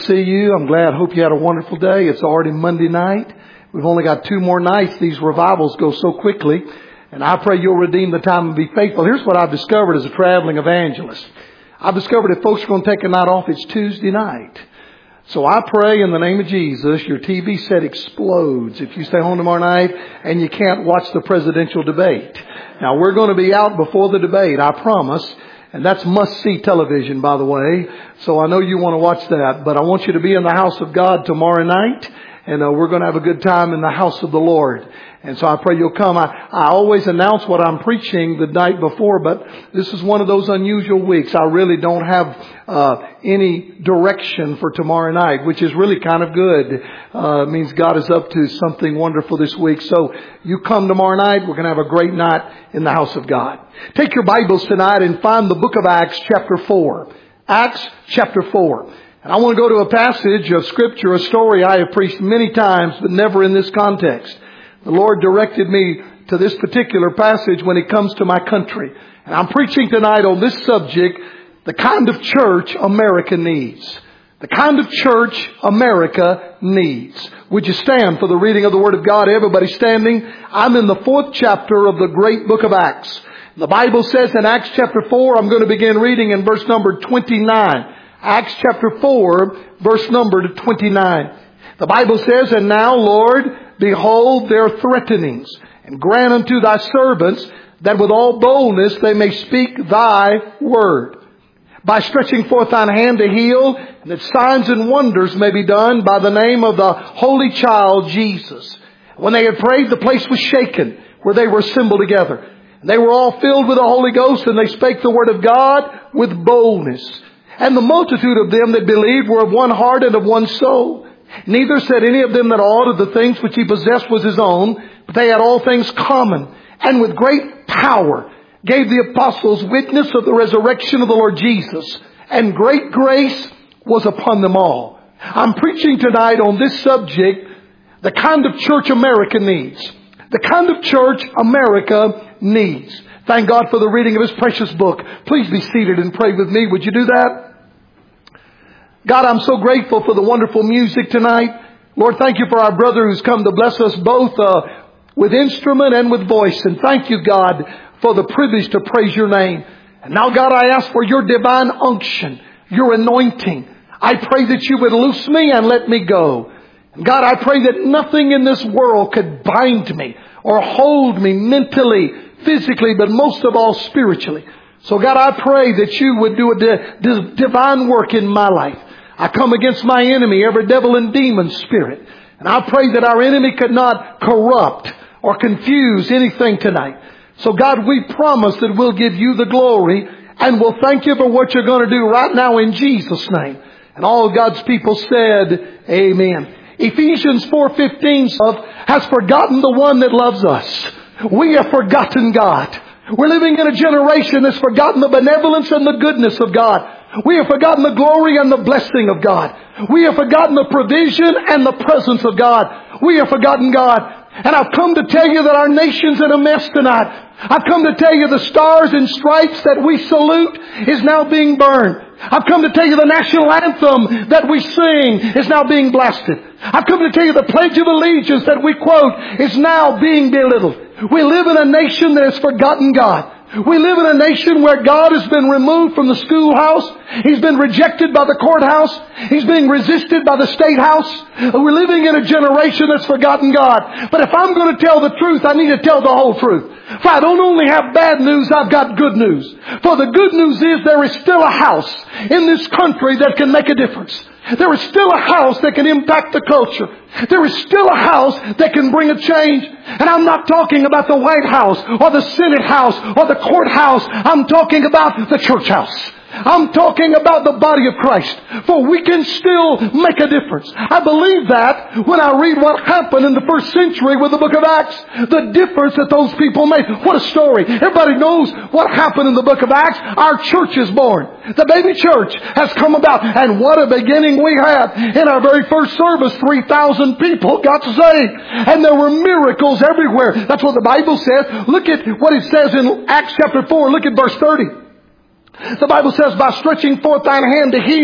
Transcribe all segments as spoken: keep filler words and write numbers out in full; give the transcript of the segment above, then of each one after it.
See you. I'm glad. Hope you had a wonderful day. It's already Monday night. We've only got two more nights. These revivals go so quickly. And I pray you'll redeem the time and be faithful. Here's what I've discovered as a traveling evangelist. I've discovered if folks are going to take a night off, it's Tuesday night. So I pray in the name of Jesus, your T V set explodes if you stay home tomorrow night and you can't watch the presidential debate. Now, we're going to be out before the debate, I promise. And that's must-see television, by the way. So I know you want to watch that. But I want you to be in the house of God tomorrow night. And uh, we're going to have a good time in the house of the Lord. And so I pray you'll come. I, I always announce what I'm preaching the night before, but this is one of those unusual weeks. I really don't have uh any direction for tomorrow night, which is really kind of good. Uh, it means God is up to something wonderful this week. So you come tomorrow night. We're going to have a great night in the house of God. Take your Bibles tonight and find the book of Acts chapter four. Acts chapter four. And I want to go to a passage of Scripture, a story I have preached many times, but never in this context. The Lord directed me to this particular passage when it comes to my country. And I'm preaching tonight on this subject, the kind of church America needs. The kind of church America needs. Would you stand for the reading of the Word of God? Everybody standing. I'm in the fourth chapter of the great book of Acts. The Bible says in Acts chapter four, I'm going to begin reading in verse number twenty-nine. Acts chapter four, verse number twenty-nine. The Bible says, "And now, Lord, behold their threatenings, and grant unto thy servants that with all boldness they may speak thy word. By stretching forth thine hand to heal, and that signs and wonders may be done by the name of the Holy Child Jesus." When they had prayed, the place was shaken where they were assembled together. And they were all filled with the Holy Ghost, and they spake the word of God with boldness. And the multitude of them that believed were of one heart and of one soul. Neither said any of them that aught of the things which he possessed was his own, but they had all things common. And with great power gave the apostles witness of the resurrection of the Lord Jesus. And great grace was upon them all. I'm preaching tonight on this subject, the kind of church America needs. The kind of church America needs. Thank God for the reading of His precious book. Please be seated and pray with me. Would you do that? God, I'm so grateful for the wonderful music tonight. Lord, thank you for our brother who's come to bless us both uh, with instrument and with voice. And thank you, God, for the privilege to praise your name. And now, God, I ask for your divine unction, your anointing. I pray that you would loose me and let me go. And God, I pray that nothing in this world could bind me or hold me mentally, physically, but most of all spiritually. So God, I pray that you would do a di- di- divine work in my life. I come against my enemy, every devil and demon spirit. And I pray that our enemy could not corrupt or confuse anything tonight. So God, we promise that we'll give you the glory, and we'll thank you for what you're going to do right now in Jesus' name. And all God's people said, amen. Ephesians four fifteen has forgotten the one that loves us. We have forgotten God. We're living in a generation that's forgotten the benevolence and the goodness of God. We have forgotten the glory and the blessing of God. We have forgotten the provision and the presence of God. We have forgotten God. And I've come to tell you that our nation's in a mess tonight. I've come to tell you the stars and stripes that we salute is now being burned. I've come to tell you the national anthem that we sing is now being blasted. I've come to tell you the Pledge of Allegiance that we quote is now being belittled. We live in a nation that has forgotten God. We live in a nation where God has been removed from the schoolhouse. He's been rejected by the courthouse. He's being resisted by the state house. We're living in a generation that's forgotten God. But if I'm going to tell the truth, I need to tell the whole truth. For I don't only have bad news, I've got good news. For the good news is there is still a house in this country that can make a difference. There is still a house that can impact the culture. There is still a house that can bring a change. And I'm not talking about the White House or the Senate House or the courthouse. I'm talking about the church house. I'm talking about the body of Christ. For we can still make a difference. I believe that when I read what happened in the first century with the book of Acts, the difference that those people made. What a story. Everybody knows what happened in the book of Acts. Our church is born. The baby church has come about. And what a beginning we had. In our very first service, three thousand people got saved. And there were miracles everywhere. That's what the Bible says. Look at what it says in Acts chapter four. Look at verse thirty. The Bible says, by stretching forth thine hand to heal,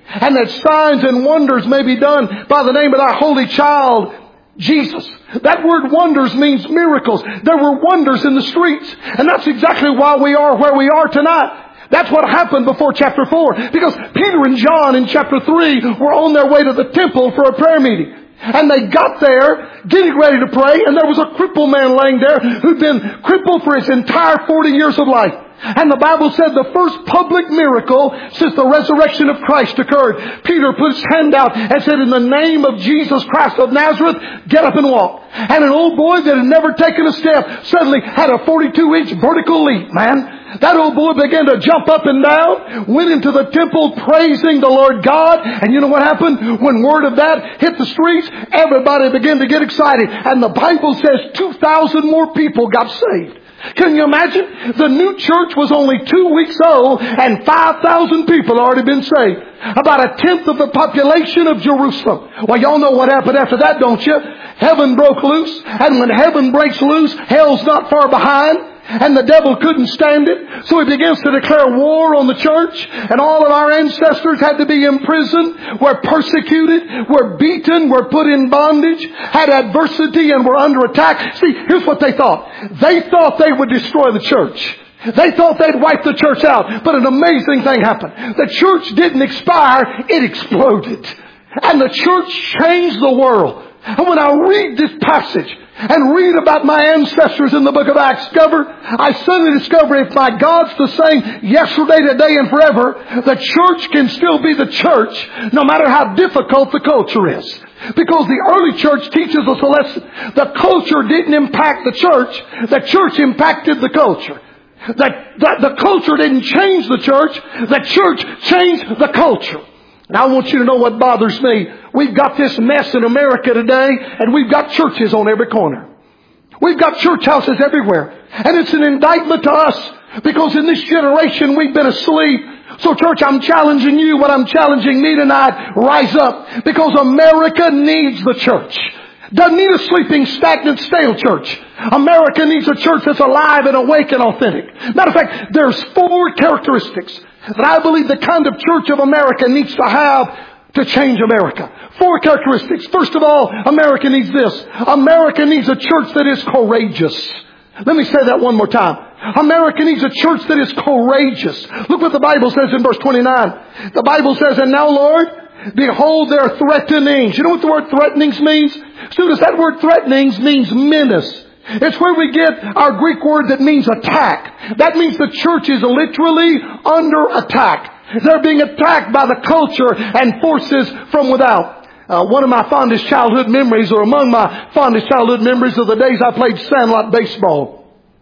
and that signs and wonders may be done by the name of thy holy child, Jesus. That word wonders means miracles. There were wonders in the streets. And that's exactly why we are where we are tonight. That's what happened before chapter four. Because Peter and John in chapter three were on their way to the temple for a prayer meeting. And they got there, getting ready to pray, and there was a crippled man laying there who'd been crippled for his entire forty years of life. And the Bible said the first public miracle since the resurrection of Christ occurred. Peter put his hand out and said, in the name of Jesus Christ of Nazareth, get up and walk. And an old boy that had never taken a step suddenly had a forty-two inch vertical leap, man. That old boy began to jump up and down, went into the temple praising the Lord God. And you know what happened? When word of that hit the streets, everybody began to get excited. And the Bible says two thousand more people got saved. Can you imagine? The new church was only two weeks old and five thousand people had already been saved. About a tenth of the population of Jerusalem. Well, y'all know what happened after that, don't you? Heaven broke loose. And when heaven breaks loose, hell's not far behind. And the devil couldn't stand it. So he begins to declare war on the church. And all of our ancestors had to be imprisoned, were persecuted, were beaten, were put in bondage, had adversity and were under attack. See, here's what they thought. They thought they would destroy the church. They thought they'd wipe the church out. But an amazing thing happened. The church didn't expire, it exploded. And the church changed the world. And when I read this passage and read about my ancestors in the book of Acts, discover, I suddenly discover if my God's the same yesterday, today, and forever, the church can still be the church no matter how difficult the culture is. Because the early church teaches us a lesson. The culture didn't impact the church. The church impacted the culture. That, that the culture didn't change the church. The church changed the culture. And I want you to know what bothers me. We've got this mess in America today, and we've got churches on every corner. We've got church houses everywhere. And it's an indictment to us, because in this generation we've been asleep. So church, I'm challenging you, what I'm challenging me tonight, rise up. Because America needs the church. Doesn't need a sleeping, stagnant, stale church. America needs a church that's alive and awake and authentic. Matter of fact, there's four characteristics that I believe the kind of church of America needs to have to change America. Four characteristics. First of all, America needs this. America needs a church that is courageous. Let me say that one more time. America needs a church that is courageous. Look what the Bible says in verse twenty-nine. The Bible says, and now, Lord, behold their threatenings. You know what the word threatenings means? Students, that word threatenings means menace. It's where we get our Greek word that means attack. That means the church is literally under attack. They're being attacked by the culture and forces from without. Uh, one of my fondest childhood memories, or among my fondest childhood memories, of the days I played sandlot baseball.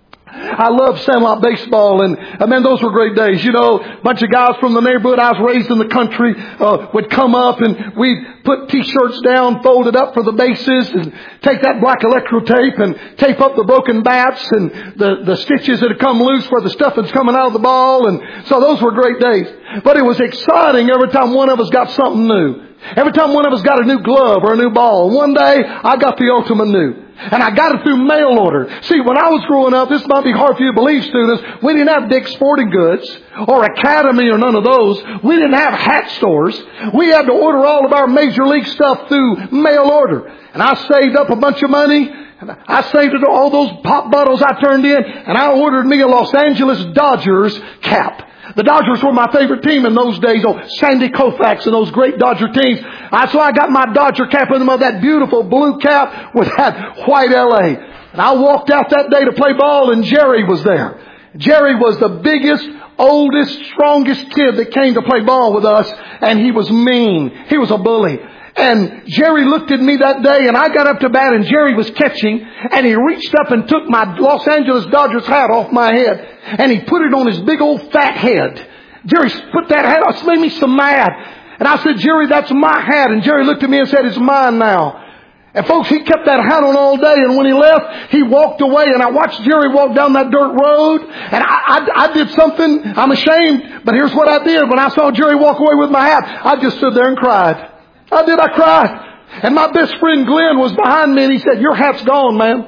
I loved sandlot baseball, and uh, man, those were great days. You know, a bunch of guys from the neighborhood, I was raised in the country, uh, would come up and we'd put t-shirts down, folded up for the bases, and take that black electro tape and tape up the broken bats and the, the stitches that had come loose where the stuff was coming out of the ball. And so those were great days. But it was exciting every time one of us got something new. Every time one of us got a new glove or a new ball. One day, I got the ultimate new. And I got it through mail order. See, when I was growing up, this might be hard for you to believe, students, we didn't have Dick's Sporting Goods or Academy or none of those. We didn't have hat stores. We had to order all of our major league stuff through mail order. And I saved up a bunch of money. And I saved it all those pop bottles I turned in. And I ordered me a Los Angeles Dodgers cap. The Dodgers were my favorite team in those days. Oh, Sandy Koufax and those great Dodger teams. I, so I got my Dodger cap in them, of that beautiful blue cap with that white L A. And I walked out that day to play ball, and Jerry was there. Jerry was the biggest, oldest, strongest kid that came to play ball with us. And he was mean. He was a bully. And Jerry looked at me that day, and I got up to bat, and Jerry was catching, and he reached up and took my Los Angeles Dodgers hat off my head, and he put it on his big old fat head. Jerry put that hat on. It made me so mad. And I said, Jerry, that's my hat. And Jerry looked at me and said, it's mine now. And folks, he kept that hat on all day, and when he left, he walked away, and I watched Jerry walk down that dirt road, and I, I, I did something, I'm ashamed, but here's what I did. When I saw Jerry walk away with my hat, I just stood there and cried. I did. I cried. And my best friend Glenn was behind me, and he said, your hat's gone, man.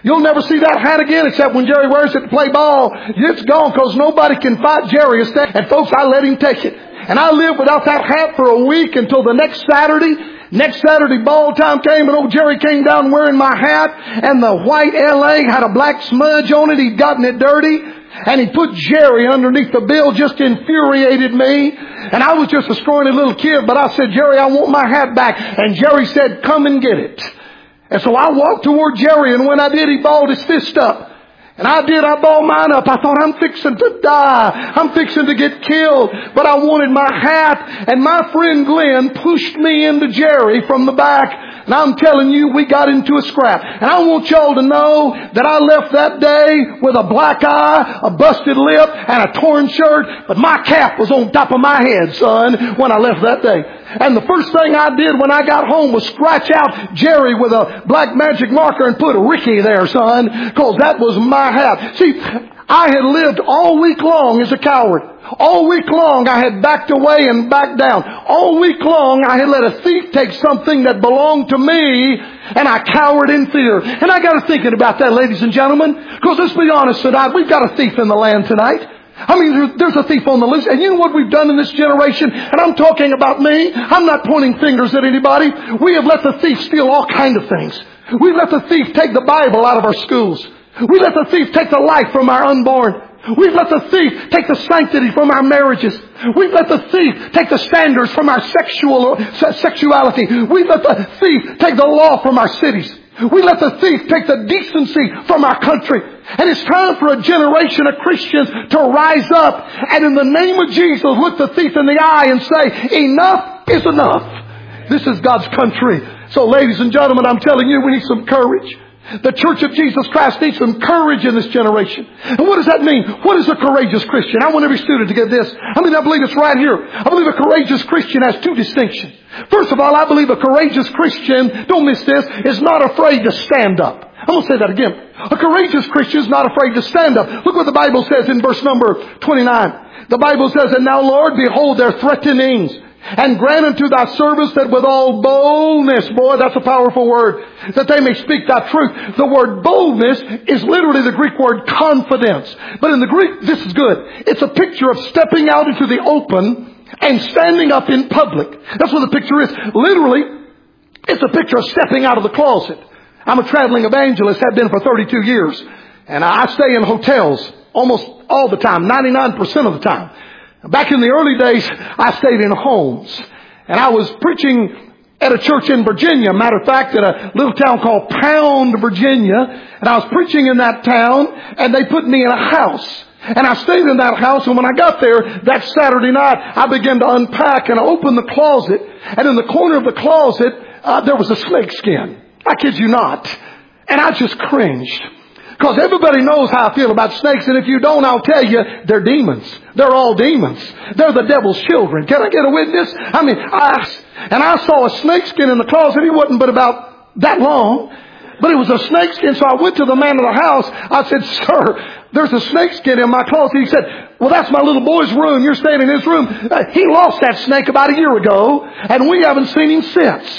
You'll never see that hat again except when Jerry wears it to play ball. It's gone because nobody can fight Jerry. And folks, I let him take it. And I lived without that hat for a week until the next Saturday. Next Saturday ball time came and old Jerry came down wearing my hat and the white L A had a black smudge on it. He'd gotten it dirty. And he put Jerry underneath the bill, just infuriated me. And I was just a scrawny little kid, but I said, Jerry, I want my hat back. And Jerry said, come and get it. And so I walked toward Jerry, and when I did, he balled his fist up. And I did, I balled mine up. I thought, I'm fixing to die. I'm fixing to get killed. But I wanted my hat. And my friend Glenn pushed me into Jerry from the back. And I'm telling you, we got into a scrap. And I want y'all to know that I left that day with a black eye, a busted lip, and a torn shirt. But my cap was on top of my head, son, when I left that day. And the first thing I did when I got home was scratch out Jerry with a black magic marker and put Ricky there, son, because that was my hat. See, I had lived all week long as a coward. All week long I had backed away and backed down. All week long I had let a thief take something that belonged to me, and I cowered in fear. And I got to thinking about that, ladies and gentlemen, because let's be honest tonight, we've got a thief in the land tonight. I mean, there's a thief on the loose. And you know what we've done in this generation? And I'm talking about me. I'm not pointing fingers at anybody. We have let the thief steal all kinds of things. We've let the thief take the Bible out of our schools. We let the thief take the life from our unborn. We've let the thief take the sanctity from our marriages. We've let the thief take the standards from our sexual sexuality. We've let the thief take the law from our cities. We let the thief take the decency from our country. And it's time for a generation of Christians to rise up and in the name of Jesus look the thief in the eye and say, enough is enough. This is God's country. So ladies and gentlemen, I'm telling you, we need some courage. The Church of Jesus Christ needs some courage in this generation. And what does that mean? What is a courageous Christian? I want every student to get this. I mean, I believe it's right here. I believe a courageous Christian has two distinctions. First of all, I believe a courageous Christian, don't miss this, is not afraid to stand up. I'm going to say that again. A courageous Christian is not afraid to stand up. Look what the Bible says in verse number twenty-nine. The Bible says, and now, Lord, behold their threatenings. And grant unto thy servants that with all boldness, boy, that's a powerful word, that they may speak thy truth. The word boldness is literally the Greek word confidence. But in the Greek, this is good. It's a picture of stepping out into the open and standing up in public. That's what the picture is. Literally, it's a picture of stepping out of the closet. I'm a traveling evangelist, have been for thirty-two years. And I stay in hotels almost all the time, ninety-nine percent of the time. Back in the early days, I stayed in homes. And I was preaching at a church in Virginia. Matter of fact, at a little town called Pound, Virginia. And I was preaching in that town, and they put me in a house. And I stayed in that house, and when I got there that Saturday night, I began to unpack, and I opened the closet. And in the corner of the closet, uh, there was a snake skin. I kid you not. And I just cringed. Because everybody knows how I feel about snakes, and if you don't, I'll tell you, they're demons. They're all demons. They're the devil's children. Can I get a witness? I mean, I, and I saw a snakeskin in the closet. It wasn't but about that long, but it was a snakeskin. So I went to the man of the house. I said, sir, there's a snakeskin in my closet. He said, well, that's my little boy's room. You're staying in his room. Uh, he lost that snake about a year ago, and we haven't seen him since.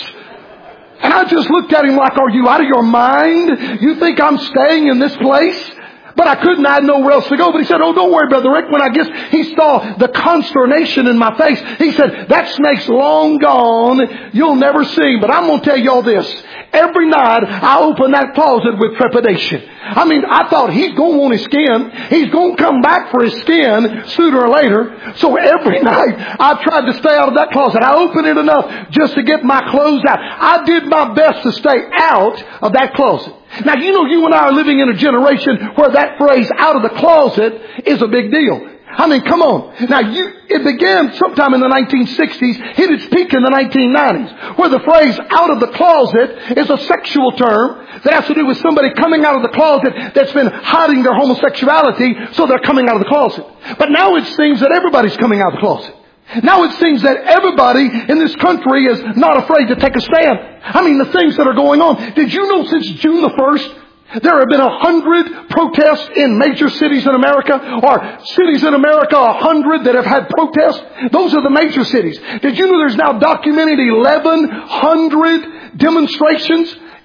And I just looked at him like, are you out of your mind? You think I'm staying in this place? But I couldn't. I had nowhere else to go. But he said, oh, don't worry, Brother Rick. When I guess he saw the consternation in my face, he said, that snake's long gone. You'll never see. But I'm going to tell y'all this. Every night I open that closet with trepidation. I mean, I thought he's going to want his skin. He's going to come back for his skin sooner or later. So every night I tried to stay out of that closet. I opened it enough just to get my clothes out. I did my best to stay out of that closet. Now, you know, you and I are living in a generation where that phrase out of the closet is a big deal. I mean, come on. Now, you, it began sometime in the nineteen sixties, hit its peak in the nineteen nineties, where the phrase out of the closet is a sexual term that has to do with somebody coming out of the closet that's been hiding their homosexuality, so they're coming out of the closet. But now it seems that everybody's coming out of the closet. Now it seems that everybody in this country is not afraid to take a stand. I mean, the things that are going on. Did you know since June the first, there have been a hundred protests in major cities in America, or cities in America, a hundred that have had protests? Those are the major cities. Did you know there's now documented eleven hundred demonstrations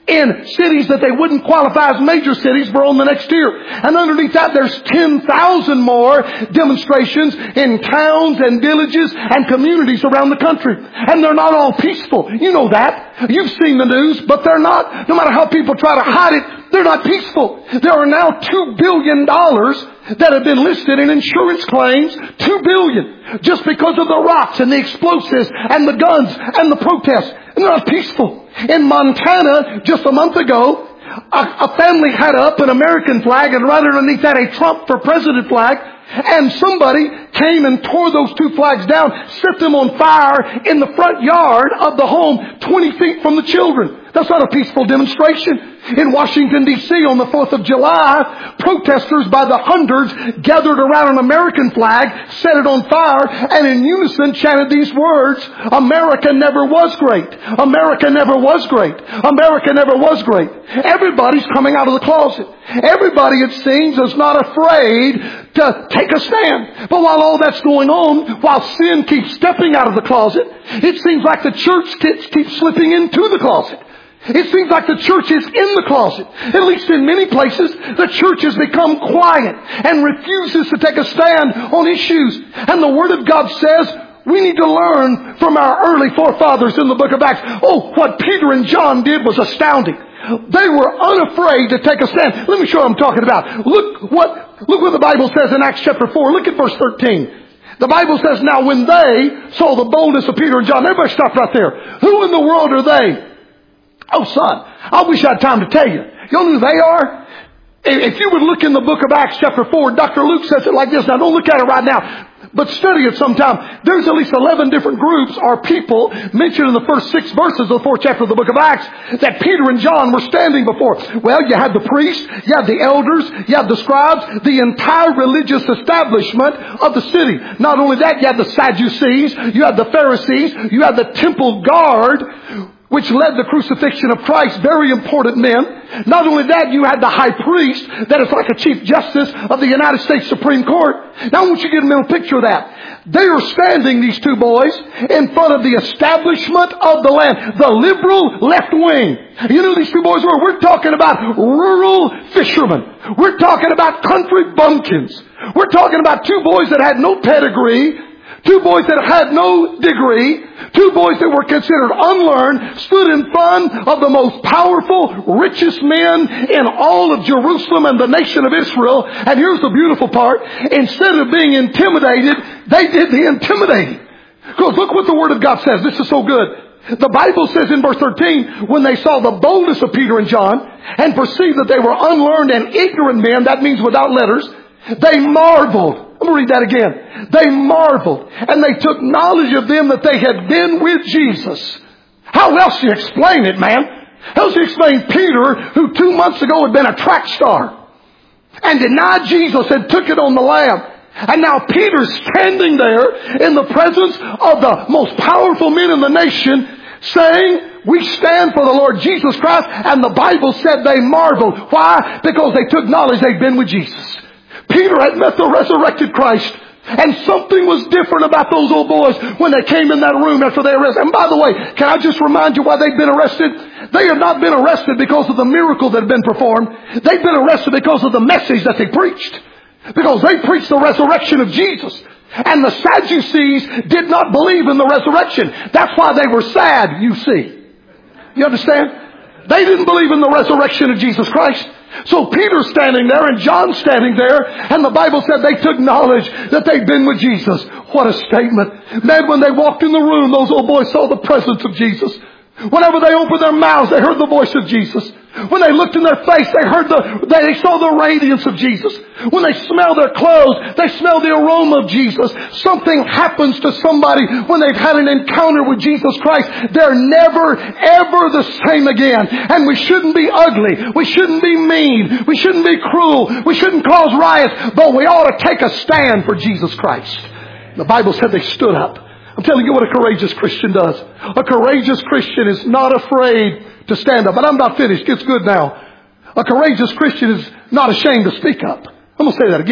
in cities that they wouldn't qualify as major cities were on the next tier. And underneath that, there's ten thousand more demonstrations in towns and villages and communities around the country. And they're not all peaceful. You know that. You've seen the news, but they're not. No matter how people try to hide it, they're not peaceful. There are now two billion dollars that have been listed in insurance claims. two billion dollars. Just because of the rocks and the explosives and the guns and the protests. And they're not peaceful. In Montana, just a month ago, a, a family had up an American flag and right underneath that a Trump for President flag. And somebody came and tore those two flags down, set them on fire in the front yard of the home, twenty feet from the children. That's not a peaceful demonstration. In Washington, D C on the fourth of July, protesters by the hundreds gathered around an American flag, set it on fire, and in unison chanted these words, America never was great. America never was great. America never was great. Everybody's coming out of the closet. Everybody, it seems, is not afraid to take a stand. But while all that's going on, while sin keeps stepping out of the closet, it seems like the church keeps, keeps slipping into the closet. It seems like the church is in the closet. At least in many places, the church has become quiet and refuses to take a stand on issues. And the Word of God says we need to learn from our early forefathers in the book of Acts. Oh, what Peter and John did was astounding. They were unafraid to take a stand. Let me show you what I'm talking about. Look what, look what the Bible says in Acts chapter four. Look at verse thirteen. The Bible says, now when they saw the boldness of Peter and John, everybody stop right there. Who in the world are they? Oh, son, I wish I had time to tell you. You know who they are? If you would look in the book of Acts chapter four, Doctor Luke says it like this. Now, don't look at it right now, but study it sometime. There's at least eleven different groups or people mentioned in the first six verses of the fourth chapter of the book of Acts that Peter and John were standing before. Well, you had the priests, you had the elders, you had the scribes, the entire religious establishment of the city. Not only that, you had the Sadducees, you had the Pharisees, you had the temple guard, which led the crucifixion of Christ, very important men. Not only that, you had the high priest that is like a chief justice of the United States Supreme Court. Now I want you to get a mental picture of that. They are standing, these two boys, in front of the establishment of the land, the liberal left wing. You know who these two boys were? We're talking about rural fishermen. We're talking about country bumpkins. We're talking about two boys that had no pedigree. Two boys that had no degree, two boys that were considered unlearned, stood in front of the most powerful, richest men in all of Jerusalem and the nation of Israel. And here's the beautiful part. Instead of being intimidated, they did the intimidating. Because look what the Word of God says. This is so good. The Bible says in verse thirteen, when they saw the boldness of Peter and John and perceived that they were unlearned and ignorant men, that means without letters, they marveled. I'm going to read that again. They marveled and they took knowledge of them that they had been with Jesus. How else do you explain it, man? How else do you explain Peter, who two months ago had been a track star and denied Jesus and took it on the lam? And now Peter's standing there in the presence of the most powerful men in the nation saying, we stand for the Lord Jesus Christ. And the Bible said they marveled. Why? Because they took knowledge they'd been with Jesus. Peter had met the resurrected Christ. And something was different about those old boys when they came in that room after they arrested. And by the way, can I just remind you why they'd been arrested? They had not been arrested because of the miracle that had been performed. They'd been arrested because of the message that they preached. Because they preached the resurrection of Jesus. And the Sadducees did not believe in the resurrection. That's why they were sad, you see. You understand? They didn't believe in the resurrection of Jesus Christ. So Peter's standing there and John's standing there, and the Bible said they took knowledge that they'd been with Jesus. What a statement. Man, when they walked in the room, those old boys saw the presence of Jesus. Whenever they opened their mouths, they heard the voice of Jesus. When they looked in their face, they heard the, they saw the radiance of Jesus. When they smelled their clothes, they smelled the aroma of Jesus. Something happens to somebody when they've had an encounter with Jesus Christ. They're never, ever the same again. And we shouldn't be ugly. We shouldn't be mean. We shouldn't be cruel. We shouldn't cause riots. But we ought to take a stand for Jesus Christ. The Bible said they stood up. I'm telling you what a courageous Christian does. A courageous Christian is not afraid to stand up. But I'm not finished. It's good now. A courageous Christian is not ashamed to speak up. I'm going to say that again.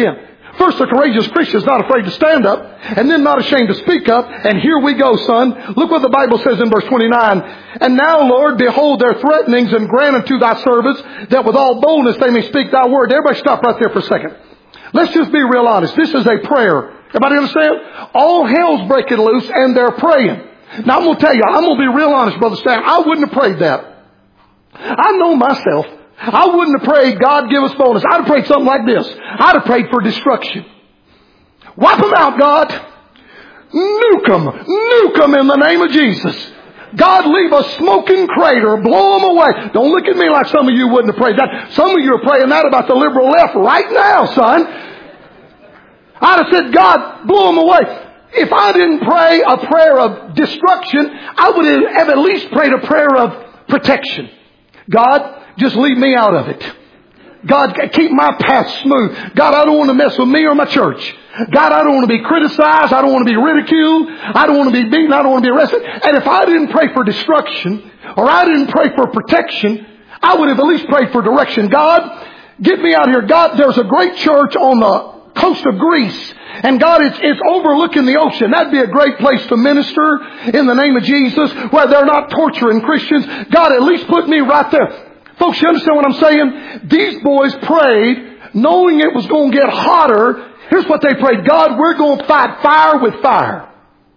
First, a courageous Christian is not afraid to stand up, and then not ashamed to speak up. And here we go, son. Look what the Bible says in verse twenty-nine. And now, Lord, behold their threatenings, and grant unto thy servants that with all boldness they may speak thy word. Everybody stop right there for a second. Let's just be real honest. This is a prayer. Everybody understand? All hell's breaking loose, and they're praying. Now, I'm going to tell you, I'm going to be real honest, Brother Stan. I wouldn't have prayed that. I know myself. I wouldn't have prayed, God give us boldness. I'd have prayed something like this. I'd have prayed for destruction. Wipe them out, God. Nuke them. Nuke them in the name of Jesus. God, leave a smoking crater. Blow them away. Don't look at me like some of you wouldn't have prayed that. Some of you are praying that about the liberal left right now, son. I'd have said, God, blow them away. If I didn't pray a prayer of destruction, I would have at least prayed a prayer of protection. God, just leave me out of it. God, keep my path smooth. God, I don't want to mess with me or my church. God, I don't want to be criticized. I don't want to be ridiculed. I don't want to be beaten. I don't want to be arrested. And if I didn't pray for destruction, or I didn't pray for protection, I would have at least prayed for direction. God, get me out of here. God, there's a great church on the coast of Greece. And God, it's, it's overlooking the ocean. That'd be a great place to minister in the name of Jesus, where they're not torturing Christians. God, at least put me right there. Folks, you understand what I'm saying? These boys prayed knowing it was going to get hotter. Here's what they prayed. God, we're going to fight fire with fire.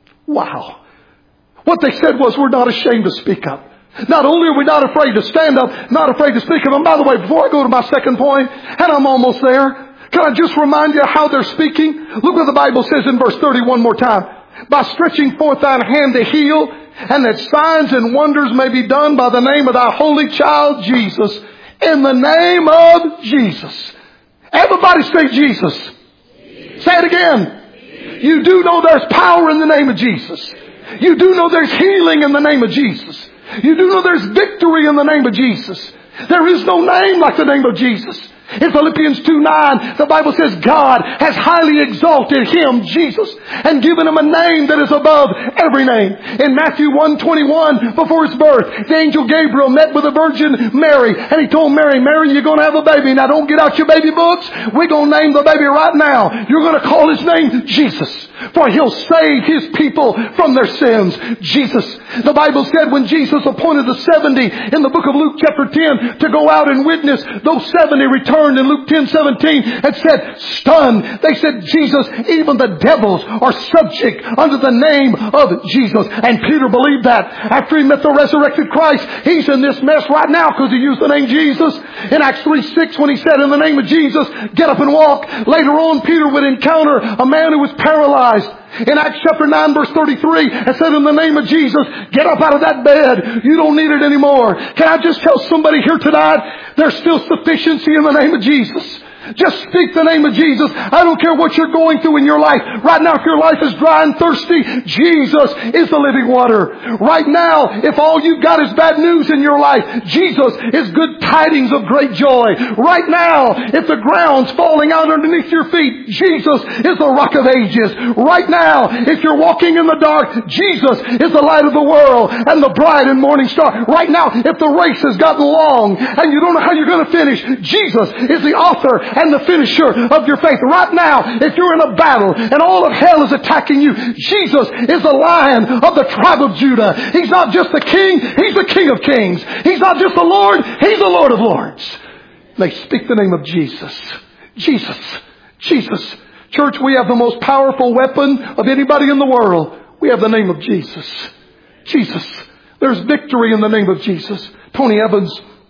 Wow. What they said was, we're not ashamed to speak up. Not only are we not afraid to stand up, not afraid to speak up. And by the way, before I go to my second point, and I'm almost there, can I just remind you how they're speaking? Look what the Bible says in verse thirty one more time. By stretching forth thine hand to heal, and that signs and wonders may be done by the name of thy holy child Jesus. In the name of Jesus. Everybody say Jesus. Jesus. Say it again. Jesus. You do know there's power in the name of Jesus. You do know there's healing in the name of Jesus. You do know there's victory in the name of Jesus. There is no name like the name of Jesus. In Philippians two nine, the Bible says God has highly exalted Him, Jesus, and given Him a name that is above every name. In Matthew one twenty-one, before His birth, the angel Gabriel met with the Virgin Mary, and he told Mary, Mary, you're going to have a baby. Now don't get out your baby books. We're going to name the baby right now. You're going to call his name Jesus, for He'll save His people from their sins. Jesus. The Bible said when Jesus appointed the seventy in the book of Luke chapter ten to go out and witness, those seventy returned in Luke ten seventeen and said, stunned. They said, Jesus, even the devils are subject under the name of Jesus. And Peter believed that. After he met the resurrected Christ, he's in this mess right now because he used the name Jesus. In Acts three six, when he said, in the name of Jesus, get up and walk. Later on, Peter would encounter a man who was paralyzed. In Acts chapter nine verse thirty-three, it said, in the name of Jesus, get up out of that bed. You don't need it anymore. Can I just tell somebody here tonight, there's still sufficiency in the name of Jesus. Just speak the name of Jesus. I don't care what you're going through in your life. Right now, if your life is dry and thirsty, Jesus is the living water. Right now, if all you've got is bad news in your life, Jesus is good tidings of great joy. Right now, if the ground's falling out underneath your feet, Jesus is the rock of ages. Right now, if you're walking in the dark, Jesus is the light of the world and the bright and morning star. Right now, if the race has gotten long and you don't know how you're going to finish, Jesus is the author and the finisher of your faith. Right now, if you're in a battle and all of hell is attacking you, Jesus is the Lion of the tribe of Judah. He's not just the King, He's the King of kings. He's not just the Lord, He's the Lord of lords. They speak the name of Jesus. Jesus. Jesus. Church, we have the most powerful weapon of anybody in the world. We have the name of Jesus. Jesus. There's victory in the name of Jesus. Tony Evans.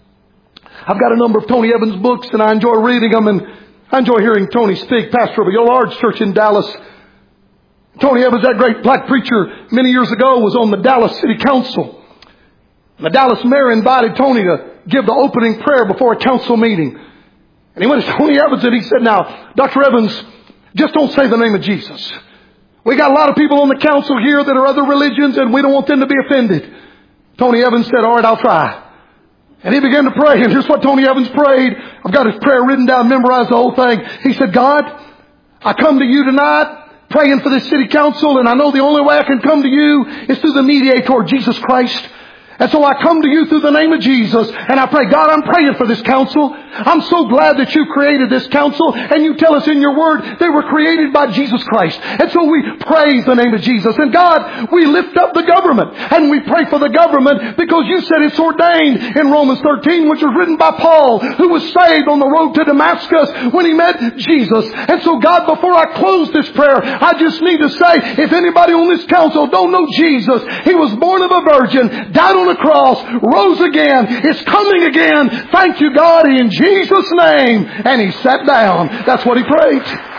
I've got a number of Tony Evans books, and I enjoy reading them, and I enjoy hearing Tony speak. Pastor of a large church in Dallas. Tony Evans, that great black preacher many years ago, was on the Dallas City Council. The Dallas mayor invited Tony to give the opening prayer before a council meeting. And he went to Tony Evans and he said, now, Doctor Evans, just don't say the name of Jesus. We got a lot of people on the council here that are other religions, and we don't want them to be offended. Tony Evans said, all right, I'll try. And he began to pray, and here's what Tony Evans prayed. I've got his prayer written down, memorized the whole thing. He said, God, I come to you tonight praying for this city council, and I know the only way I can come to you is through the mediator, Jesus Christ. And so I come to you through the name of Jesus, and I pray, God, I'm praying for this council. I'm so glad that you created this council, and you tell us in your word they were created by Jesus Christ. And so we praise the name of Jesus. And God, we lift up the government, and we pray for the government because you said it's ordained in Romans thirteen, which was written by Paul, who was saved on the road to Damascus when he met Jesus. And so God, before I close this prayer, I just need to say, if anybody on this council don't know Jesus, he was born of a virgin, died on the cross, rose again, is coming again. Thank you, God, in Jesus' name. And he sat down. That's what he prayed.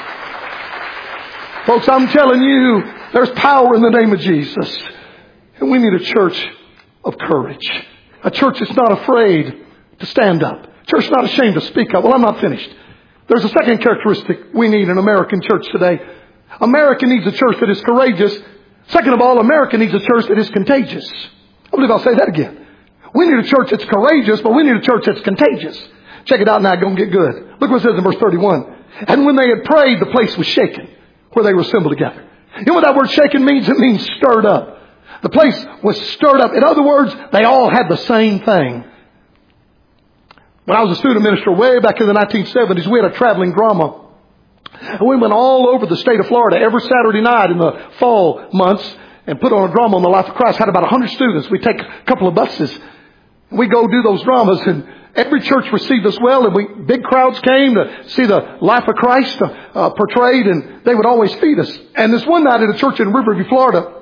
Folks, I'm telling you, there's power in the name of Jesus. And we need a church of courage. A church that's not afraid to stand up. A church not ashamed to speak up. Well, I'm not finished. There's a second characteristic we need in American church today. America needs a church that is courageous. Second of all, America needs a church that is contagious. I believe I'll say that again. We need a church that's courageous, but we need a church that's contagious. Check it out now, going to get good. Look what it says in verse thirty-one. And when they had prayed, the place was shaken, where they were assembled together. You know what that word shaken means? It means stirred up. The place was stirred up. In other words, they all had the same thing. When I was a student minister way back in the nineteen seventies, we had a traveling drama. And we went all over the state of Florida every Saturday night in the fall months and put on a drama on the life of Christ. Had about one hundred students. We'd take a couple of buses. We go do those dramas, and every church received us well, and we big crowds came to see the life of Christ uh, portrayed, and they would always feed us. And this one night at a church in Riverview, Florida,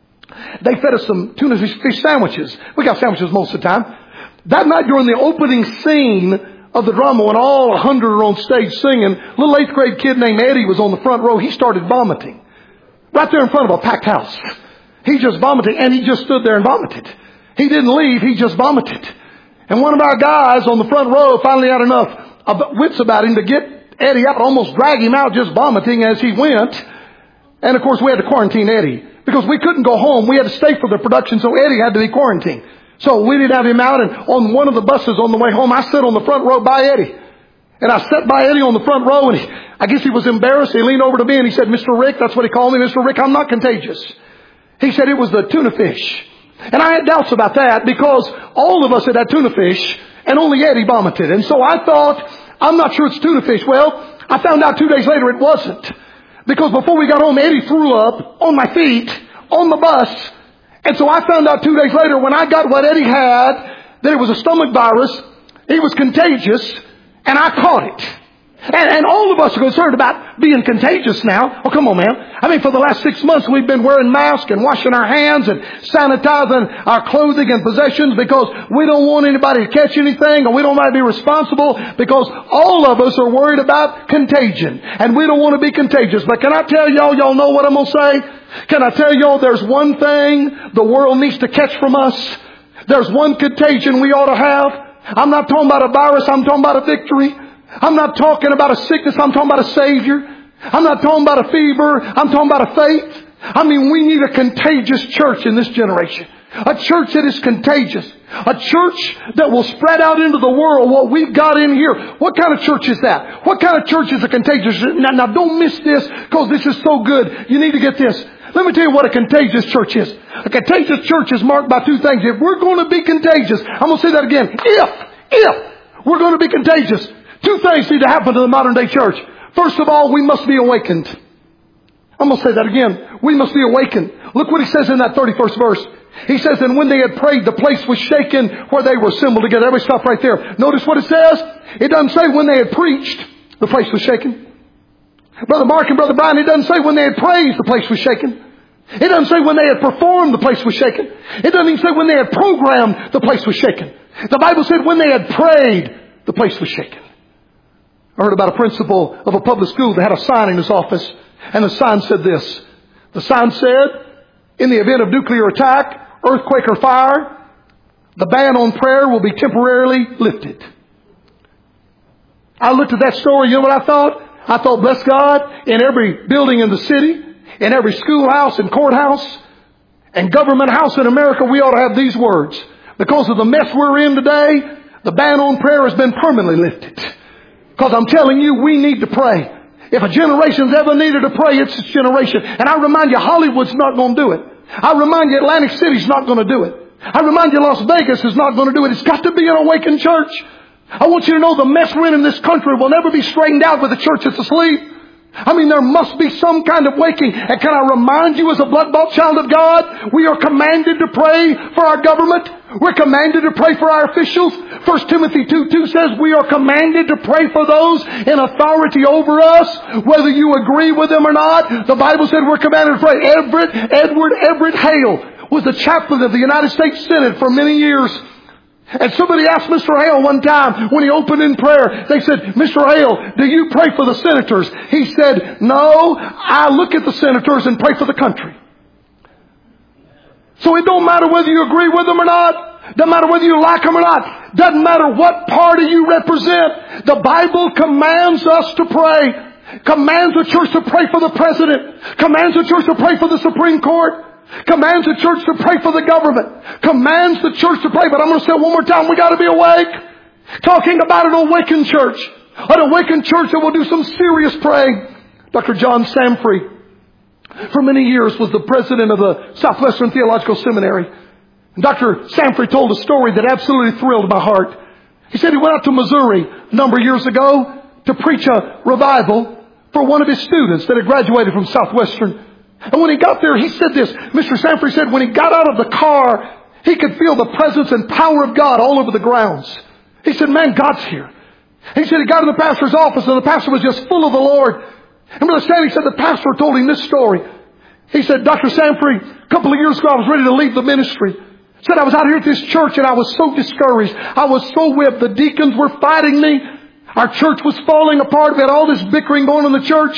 they fed us some tuna fish sandwiches. We got sandwiches most of the time. That night during the opening scene of the drama, when all one hundred are on stage singing, a little eighth grade kid named Eddie was on the front row. He started vomiting right there in front of a packed house. He just vomited, and he just stood there and vomited. He didn't leave. He just vomited. And one of our guys on the front row finally had enough wits about him to get Eddie up and almost drag him out just vomiting as he went. And of course we had to quarantine Eddie because we couldn't go home. We had to stay for the production, so Eddie had to be quarantined. So we didn't have him out, and on one of the buses on the way home, I sat on the front row by Eddie. And I sat by Eddie on the front row, and he, I guess he was embarrassed. He leaned over to me and he said, Mister Rick, that's what he called me, Mister Rick, I'm not contagious. He said it was the tuna fish. And I had doubts about that because all of us had had tuna fish and only Eddie vomited. And so I thought, I'm not sure it's tuna fish. Well, I found out two days later it wasn't. Because before we got home, Eddie threw up on my feet on the bus. And so I found out two days later when I got what Eddie had, that it was a stomach virus. It was contagious, and I caught it. And, and all of us are concerned about being contagious now. Oh, come on, man. I mean, for the last six months, we've been wearing masks and washing our hands and sanitizing our clothing and possessions because we don't want anybody to catch anything, or we don't want to be responsible because all of us are worried about contagion. And we don't want to be contagious. But can I tell y'all, y'all know what I'm going to say? Can I tell y'all there's one thing the world needs to catch from us? There's one contagion we ought to have. I'm not talking about a virus. I'm talking about a victory. I'm not talking about a sickness. I'm talking about a Savior. I'm not talking about a fever. I'm talking about a faith. I mean, we need a contagious church in this generation. A church that is contagious. A church that will spread out into the world what we've got in here. What kind of church is that? What kind of church is a contagious? Now, now don't miss this because this is so good. You need to get this. Let me tell you what a contagious church is. A contagious church is marked by two things. If we're going to be contagious, I'm going to say that again. If, if we're going to be contagious, two things need to happen to the modern day church. First of all, we must be awakened. I'm going to say that again. We must be awakened. Look what he says in that thirty-first verse. He says, and when they had prayed, the place was shaken where they were assembled together. Everybody stop right there. Notice what it says. It doesn't say when they had preached, the place was shaken. Brother Mark and Brother Brian, it doesn't say when they had praised, the place was shaken. It doesn't say when they had performed, the place was shaken. It doesn't even say when they had programmed, the place was shaken. The Bible said when they had prayed, the place was shaken. I heard about a principal of a public school that had a sign in his office, and the sign said this. The sign said, in the event of nuclear attack, earthquake or fire, the ban on prayer will be temporarily lifted. I looked at that story, you know what I thought? I thought, bless God, in every building in the city, in every schoolhouse and courthouse and government house in America, we ought to have these words. Because of the mess we're in today, the ban on prayer has been permanently lifted. Because I'm telling you, we need to pray. If a generation's ever needed to pray, it's this generation. And I remind you, Hollywood's not going to do it. I remind you, Atlantic City's not going to do it. I remind you, Las Vegas is not going to do it. It's got to be an awakened church. I want you to know the mess we're in in this country will never be straightened out with a church that's asleep. I mean, there must be some kind of waking. And can I remind you, as a blood-bought child of God, we are commanded to pray for our government. We're commanded to pray for our officials. First Timothy two two says we are commanded to pray for those in authority over us, whether you agree with them or not. The Bible said we're commanded to pray. Everett, Edward Everett Hale was the chaplain of the United States Senate for many years. And somebody asked Mister Hale one time when he opened in prayer, they said, Mister Hale, do you pray for the senators? He said, no, I look at the senators and pray for the country. So it don't matter whether you agree with them or not. Doesn't matter whether you like them or not. Doesn't matter what party you represent. The Bible commands us to pray. Commands the church to pray for the president. Commands the church to pray for the Supreme Court. Commands the church to pray for the government. Commands the church to pray. But I'm going to say it one more time. We got to be awake. Talking about an awakened church. An awakened church that will do some serious praying. Doctor John Samfrey, for many years, was the president of the Southwestern Theological Seminary. And Doctor Samfrey told a story that absolutely thrilled my heart. He said he went out to Missouri a number of years ago to preach a revival for one of his students that had graduated from Southwestern. And when he got there, he said this. Mister Samfrey said when he got out of the car, he could feel the presence and power of God all over the grounds. He said, man, God's here. He said he got in the pastor's office and the pastor was just full of the Lord. And Brother Stanley said the pastor told him this story. He said, Doctor Samfrey, a couple of years ago I was ready to leave the ministry. Said I was out here at this church and I was so discouraged. I was so whipped. The deacons were fighting me. Our church was falling apart. We had all this bickering going on in the church.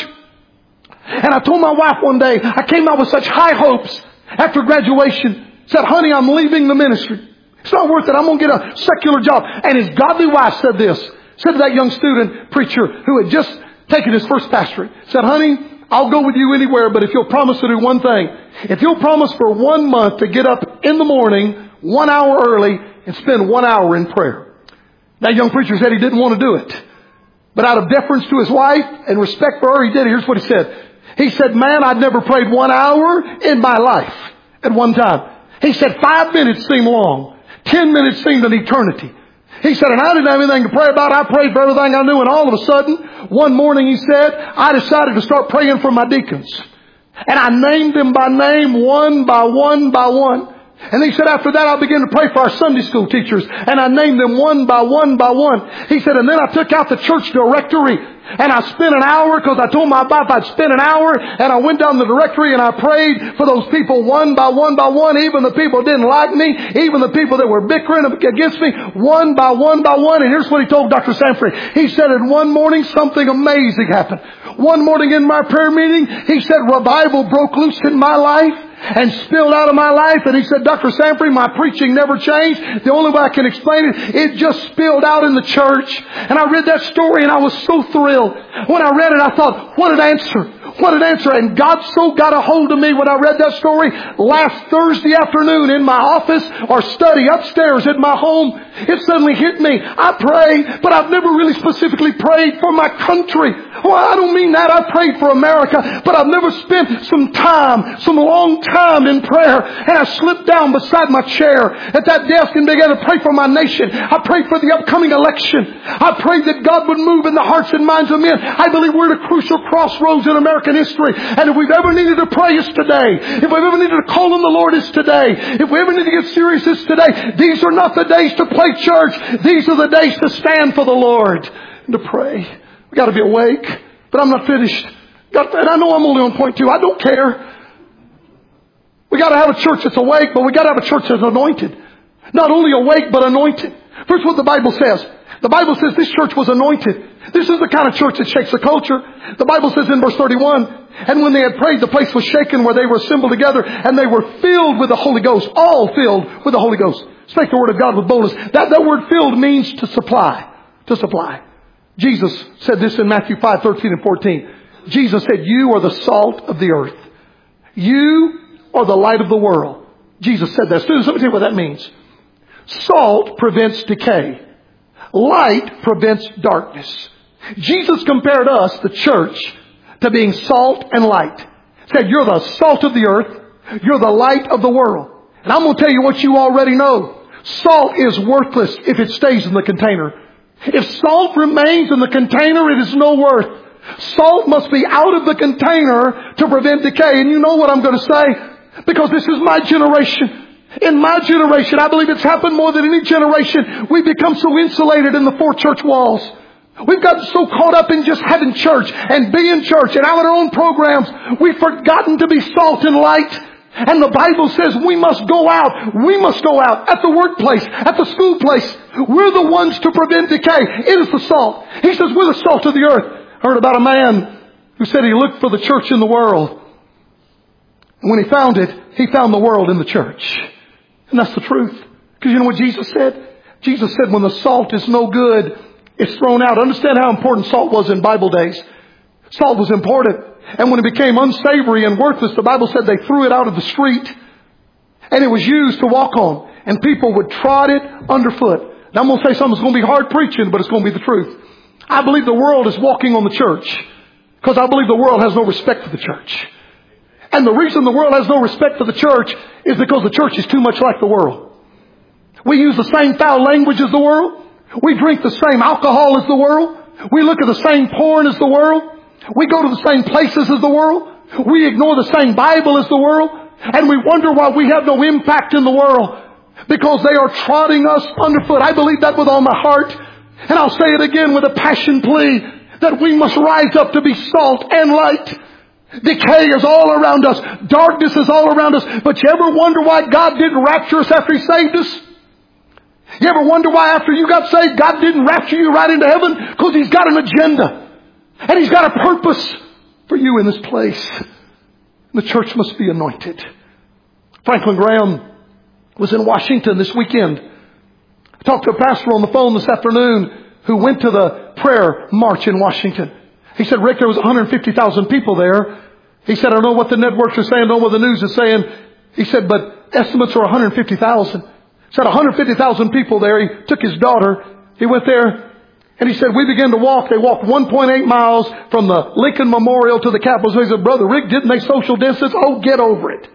And I told my wife one day, I came out with such high hopes after graduation. Said, honey, I'm leaving the ministry. It's not worth it. I'm going to get a secular job. And his godly wife said this. Said to that young student preacher who had just taken his first pastorate. Said, honey, I'll go with you anywhere, but if you'll promise to do one thing. If you'll promise for one month to get up in the morning, one hour early, and spend one hour in prayer. That young preacher said he didn't want to do it. But out of deference to his wife and respect for her, he did it. Here's what he said. He said, man, I'd never prayed one hour in my life at one time. He said, five minutes seemed long. Ten minutes seemed an eternity. He said, and I didn't have anything to pray about. I prayed for everything I knew. And all of a sudden, one morning, he said, I decided to start praying for my deacons. And I named them by name, one by one by one. And he said, after that, I began to pray for our Sunday school teachers. And I named them one by one by one. He said, and then I took out the church directory. And I spent an hour, because I told my wife I'd spend an hour, and I went down the directory and I prayed for those people one by one by one, even the people who didn't like me, even the people that were bickering against me, one by one by one. And here's what he told Doctor Samfrey. He said, and one morning something amazing happened. One morning in my prayer meeting, he said, revival broke loose in my life and spilled out of my life. And he said, Doctor Samfrey, my preaching never changed. The only way I can explain it, it just spilled out in the church. And I read that story and I was so thrilled. When I read it, I thought, what an answer. What an answer. And God so got a hold of me when I read that story last Thursday afternoon in my office or study upstairs at my home. It suddenly hit me. I pray, but I've never really specifically prayed for my country. Well, I don't mean that. I prayed for America, but I've never spent some time, some long time in prayer. And I slipped down beside my chair at that desk and began to pray for my nation. I prayed for the upcoming election. I prayed that God would move in the hearts and minds of men. I believe we're at a crucial crossroads in American history. And if we've ever needed to pray, it's today. If we've ever needed to call on the Lord, it's today. If we ever need to get serious, it's today. These are not the days to play church. These are the days to stand for the Lord and to pray. We've got to be awake. But I'm not finished. And I know I'm only on point two. I don't care. We got to have a church that's awake, but we got to have a church that's anointed. Not only awake, but anointed. First, what the Bible says. The Bible says this church was anointed. This is the kind of church that shakes the culture. The Bible says in verse thirty-one, and when they had prayed, the place was shaken where they were assembled together, and they were filled with the Holy Ghost. All filled with the Holy Ghost. Speak the word of God with boldness. That, that word filled means to supply. To supply. Jesus said this in Matthew five, thirteen and fourteen. Jesus said, you are the salt of the earth. You are the light of the world. Jesus said that. Students, let me tell you what that means. Salt prevents decay. Light prevents darkness. Jesus compared us, the church, to being salt and light. He said, you're the salt of the earth. You're the light of the world. And I'm going to tell you what you already know. Salt is worthless if it stays in the container. If salt remains in the container, it is no worth. Salt must be out of the container to prevent decay. And you know what I'm going to say? Because this is my generation. In my generation, I believe it's happened more than any generation. We've become so insulated in the four church walls. We've gotten so caught up in just having church and being church and our own programs. We've forgotten to be salt and light. And the Bible says we must go out. We must go out at the workplace, at the school place. We're the ones to prevent decay. It is the salt. He says we're the salt of the earth. I heard about a man who said he looked for the church in the world. And when he found it, he found the world in the church. And that's the truth. Because you know what Jesus said? Jesus said when the salt is no good, it's thrown out. Understand how important salt was in Bible days. Salt was important. And when it became unsavory and worthless, the Bible said they threw it out of the street. And it was used to walk on. And people would trod it underfoot. Now I'm going to say something that's going to be hard preaching, but it's going to be the truth. I believe the world is walking on the church. Because I believe the world has no respect for the church. And the reason the world has no respect for the church is because the church is too much like the world. We use the same foul language as the world. We drink the same alcohol as the world. We look at the same porn as the world. We go to the same places as the world. We ignore the same Bible as the world. And we wonder why we have no impact in the world. Because they are trotting us underfoot. I believe that with all my heart. And I'll say it again with a passion plea that we must rise up to be salt and light. Decay is all around us. Darkness is all around us. But you ever wonder why God didn't rapture us after He saved us? You ever wonder why after you got saved, God didn't rapture you right into heaven? Because He's got an agenda. And He's got a purpose for you in this place. The church must be anointed. Franklin Graham was in Washington this weekend. I talked to a pastor on the phone this afternoon who went to the prayer march in Washington. He said, Rick, there was one hundred fifty thousand people there. He said, I don't know what the networks are saying, I don't know what the news is saying. He said, but estimates are one hundred fifty thousand. He said one hundred fifty thousand people there. He took his daughter. He went there and he said, we began to walk. They walked one point eight miles from the Lincoln Memorial to the Capitol. So he said, Brother Rick, didn't they social distance? Oh, get over it.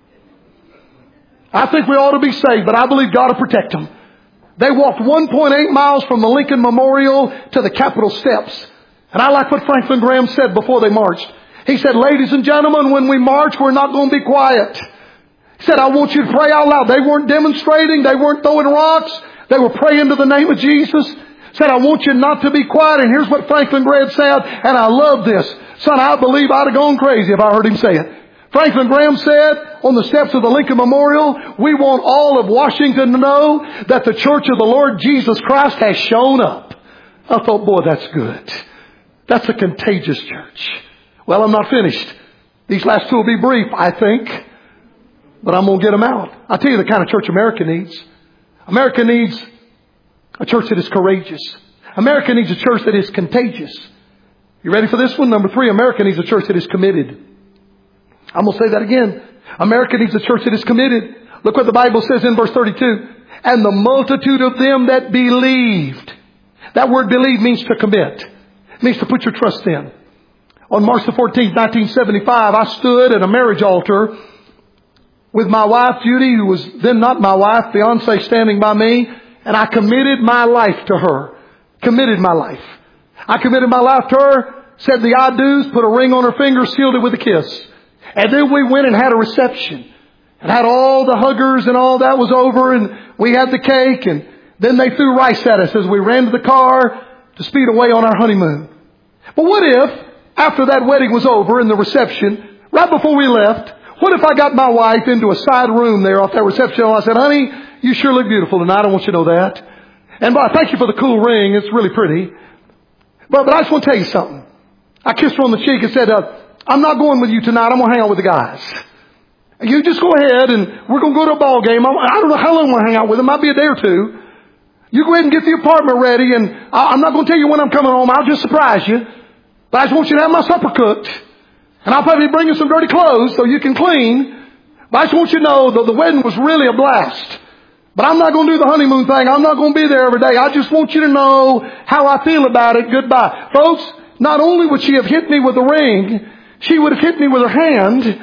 I think we ought to be saved, but I believe God will protect them. They walked one point eight miles from the Lincoln Memorial to the Capitol steps. And I like what Franklin Graham said before they marched. He said, ladies and gentlemen, when we march, we're not going to be quiet. He said, I want you to pray out loud. They weren't demonstrating. They weren't throwing rocks. They were praying to the name of Jesus. He said, I want you not to be quiet. And here's what Franklin Graham said. And I love this. Son, I believe I'd have gone crazy if I heard him say it. Franklin Graham said on the steps of the Lincoln Memorial, we want all of Washington to know that the Church of the Lord Jesus Christ has shown up. I thought, boy, that's good. That's a contagious church. Well, I'm not finished. These last two will be brief, I think. But I'm going to get them out. I'll tell you the kind of church America needs. America needs a church that is courageous. America needs a church that is contagious. You ready for this one? Number three, America needs a church that is committed. I'm going to say that again. America needs a church that is committed. Look what the Bible says in verse thirty-two. And the multitude of them that believed. That word believe means to commit. It means to put your trust in. On March the fourteenth, nineteen seventy-five, I stood at a marriage altar with my wife, Judy, who was then not my wife, fiance, standing by me. And I committed my life to her. Committed my life. I committed my life to her, said the I do's, put a ring on her finger, sealed it with a kiss. And then we went and had a reception. And had all the huggers and all that was over. And we had the cake. And then they threw rice at us as we ran to the car to speed away on our honeymoon. But what if, after that wedding was over and the reception, right before we left, what if I got my wife into a side room there off that reception and I said, honey, you sure look beautiful tonight. I want you to know that. And boy, thank you for the cool ring. It's really pretty. But, but I just want to tell you something. I kissed her on the cheek and said, uh, I'm not going with you tonight. I'm going to hang out with the guys. You just go ahead and we're going to go to a ball game. I don't know how long I'm going to hang out with them. Might be a day or two. You go ahead and get the apartment ready, and I'm not going to tell you when I'm coming home. I'll just surprise you. But I just want you to have my supper cooked. And I'll probably bring you some dirty clothes so you can clean. But I just want you to know that the wedding was really a blast. But I'm not going to do the honeymoon thing. I'm not going to be there every day. I just want you to know how I feel about it. Goodbye. Folks, not only would she have hit me with a ring, she would have hit me with her hand.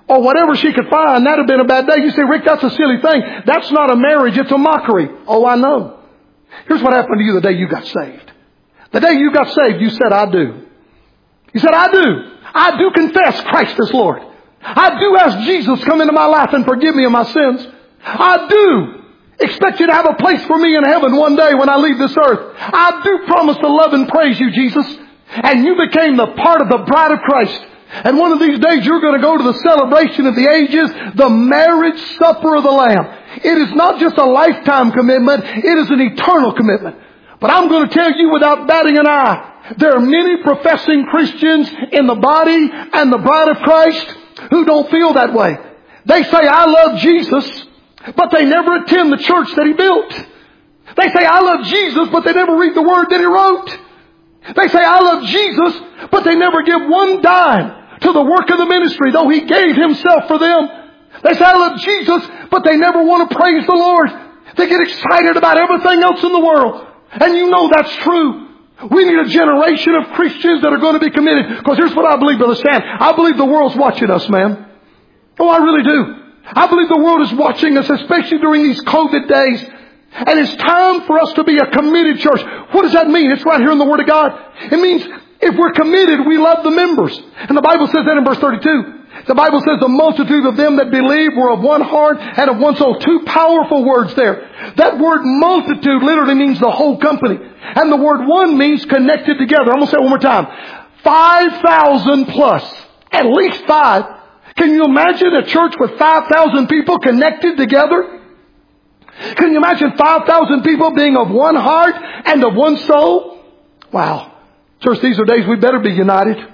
or whatever she could find. That'd have been a bad day. You say, Rick, that's a silly thing. That's not a marriage. It's a mockery. Oh, I know. Here's what happened to you the day you got saved. The day you got saved, you said, I do. You said, I do. I do confess Christ as Lord. I do ask Jesus come into my life and forgive me of my sins. I do expect you to have a place for me in heaven one day when I leave this earth. I do promise to love and praise you, Jesus. And you became the part of the bride of Christ. And one of these days you're going to go to the celebration of the ages, the marriage supper of the Lamb. It is not just a lifetime commitment, it is an eternal commitment. But I'm going to tell you without batting an eye, there are many professing Christians in the body and the bride of Christ who don't feel that way. They say, I love Jesus, but they never attend the church that He built. They say, I love Jesus, but they never read the Word that He wrote. They say, I love Jesus, but they never give one dime to the work of the ministry, though He gave Himself for them. They say, I love Jesus, but they never want to praise the Lord. They get excited about everything else in the world. And you know that's true. We need a generation of Christians that are going to be committed. Because here's what I believe, Brother Stan. I believe the world's watching us, man. Oh, I really do. I believe the world is watching us, especially during these COVID days. And it's time for us to be a committed church. What does that mean? It's right here in the Word of God. It means if we're committed, we love the members. And the Bible says that in verse thirty-two. The Bible says the multitude of them that believed were of one heart and of one soul. Two powerful words there. That word multitude literally means the whole company. And the word one means connected together. I'm going to say it one more time. five thousand plus. At least five. Can you imagine a church with five thousand people connected together? Can you imagine five thousand people being of one heart and of one soul? Wow. Church, these are days we better be united.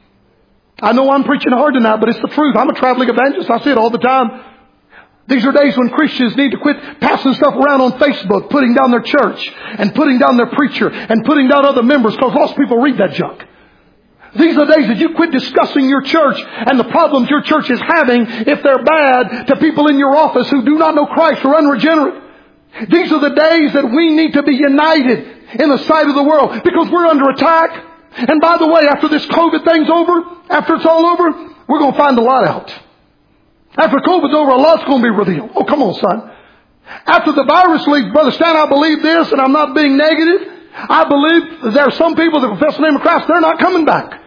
I know I'm preaching hard tonight, but it's the truth. I'm a traveling evangelist. I see it all the time. These are days when Christians need to quit passing stuff around on Facebook, putting down their church and putting down their preacher and putting down other members, because lost people read that junk. These are the days that you quit discussing your church and the problems your church is having, if they're bad, to people in your office who do not know Christ or unregenerate. These are the days that we need to be united in the sight of the world, because we're under attack. And by the way, after this COVID thing's over, after it's all over, we're going to find a lot out. After COVID's over, a lot's going to be revealed. Oh, come on, son. After the virus leaves, Brother Stan, I believe this, and I'm not being negative. I believe that there are some people that profess the name of Christ, they're not coming back.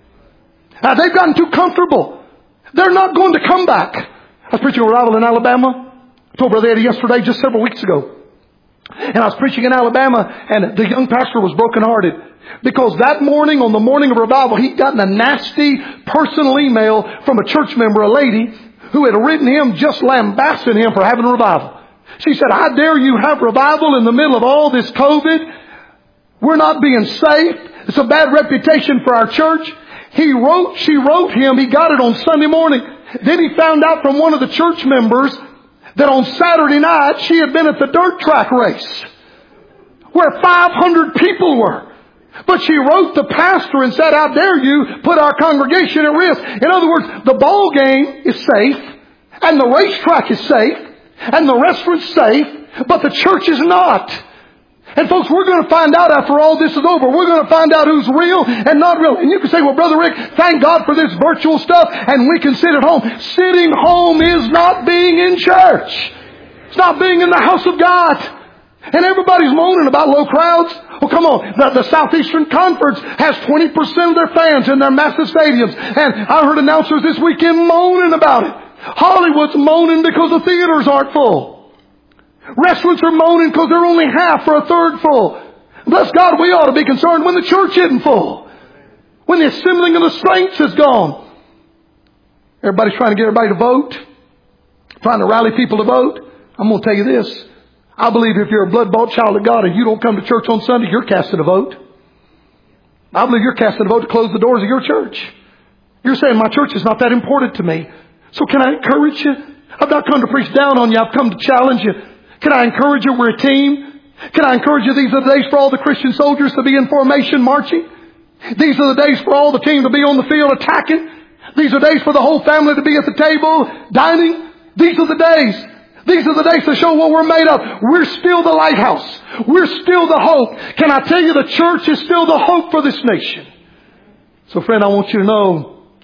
Now, they've gotten too comfortable. They're not going to come back. I was preaching a revival in Alabama. I told Brother Eddie yesterday, just several weeks ago. And I was preaching in Alabama, and the young pastor was brokenhearted. Because that morning, on the morning of revival, he'd gotten a nasty personal email from a church member, a lady, who had written him just lambasting him for having a revival. She said, I dare you have revival in the middle of all this COVID. We're not being safe. It's a bad reputation for our church. He wrote, she wrote him, he got it on Sunday morning. Then he found out from one of the church members that on Saturday night she had been at the dirt track race where five hundred people were. But she wrote the pastor and said, how dare you put our congregation at risk. In other words, the ball game is safe, and the racetrack is safe, and the restaurant's safe, but the church is not. And folks, we're going to find out after all this is over. We're going to find out who's real and not real. And you can say, well, Brother Rick, thank God for this virtual stuff, and we can sit at home. Sitting home is not being in church. It's not being in the house of God. And everybody's moaning about low crowds. Well, come on. The, the Southeastern Conference has twenty percent of their fans in their massive stadiums. And I heard announcers this weekend moaning about it. Hollywood's moaning because the theaters aren't full. Restaurants are moaning because they're only half or a third full. Bless God, we ought to be concerned when the church isn't full. When the assembling of the saints is gone. Everybody's trying to get everybody to vote. Trying to rally people to vote. I'm going to tell you this. I believe if you're a blood-bought child of God and you don't come to church on Sunday, you're casting a vote. I believe you're casting a vote to close the doors of your church. You're saying, my church is not that important to me. So can I encourage you? I've not come to preach down on you. I've come to challenge you. Can I encourage you? We're a team. Can I encourage you? These are the days for all the Christian soldiers to be in formation marching. These are the days for all the team to be on the field attacking. These are days for the whole family to be at the table dining. These are the days. These are the days to show what we're made of. We're still the lighthouse. We're still the hope. Can I tell you, the church is still the hope for this nation. So friend, I want you to know